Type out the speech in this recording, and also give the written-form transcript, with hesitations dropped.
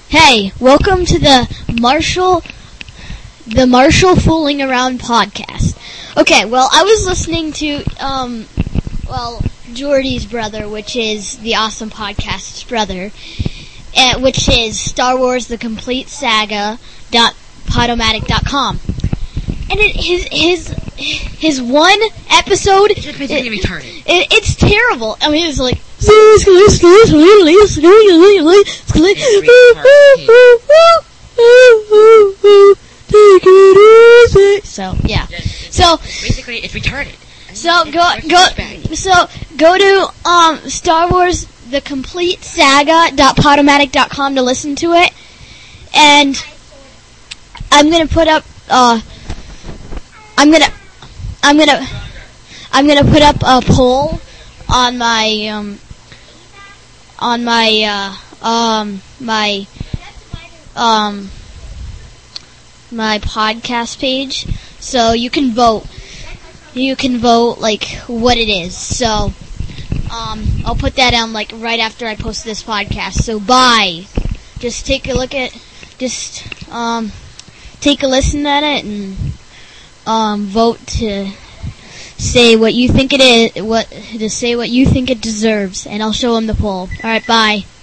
Hey, welcome to the Marshall Fooling Around podcast. Okay, well, I was listening to, Jordy's brother, which is the awesome podcast's brother, which is Star Wars The Complete Saga.podomatic.com. And his one episode, it's terrible. I mean, it's like, so yeah. So basically, it's retarded. So go to Star Wars The Complete Saga.podomatic.com to listen to it, and I'm gonna put up I'm gonna put up a poll on my my podcast page, so you can vote. You can vote like what it is. So I'll put that on like right after I post this podcast. So bye. Just take a look at take a listen at it and vote to say what you think it is, what you think it deserves, and I'll show them the poll. All right, bye.